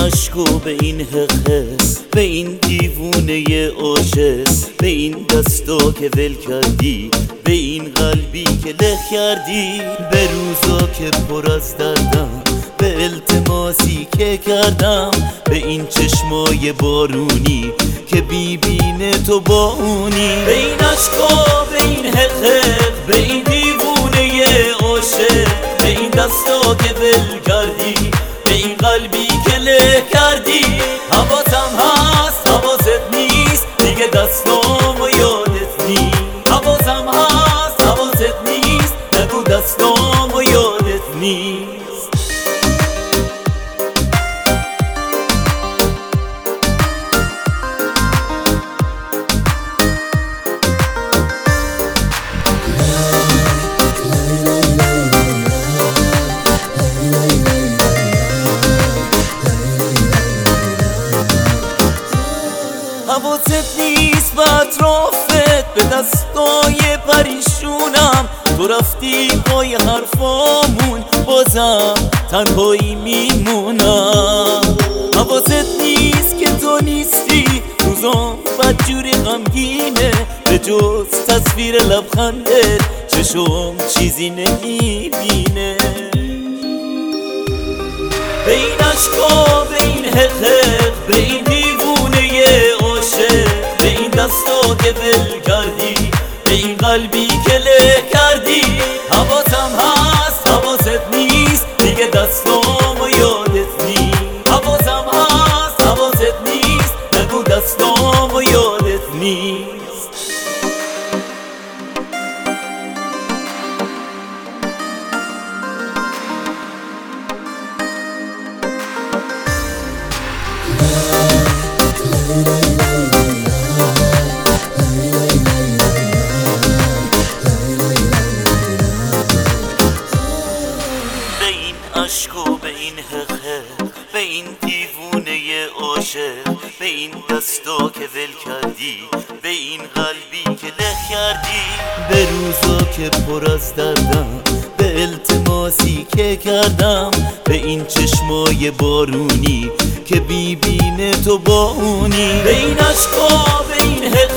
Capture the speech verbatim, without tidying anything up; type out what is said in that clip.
عشق و به این حقه، به این دیوونه عاشق، به این دستا که ول کردی، به این قلبی که له کردی، به روزا که پر از دردم، به التماسی که کردم، به این چشمای بارونی که بیبینه تو با اونی، به این عشقا به این حقه، به این دیوونه عاشق، به این دستا که ول کردی، به این قلبی که له کردی. حواسم هست حواست نیست دیگه، دستامو یادت نیست. حواسم هست حواست نیست، نگو دستامو یادت نیست. حواست نیست به اطرافت، به دستای پریشونم تو رفتی پای حرفامون، بازم تنهایی میمونم. حواست نیست که تو نیستی، روزام بدجوری غمگینه، به جز تصویر لبخندت چشم چیزی نمیبینه. به این عشقا به این حقه، به این دیوونه عاشق، به این دستا که ول کردی، به این قلبی که له کردی. حواسم هست حواست نیست دیگه، دستامو یادت نیست. حواسم هست حواست نیست، نگو دستامو یادت نیست. عشق و به این حقه، به این دیوونه عاشق، به این دستا که ول کردی، به این قلبی که له کردی، به روزا که پر از دردم، به التماسی که کردم، به این چشمای بارونی که بیبینه تو با اونی، به این عشقا به این حقه.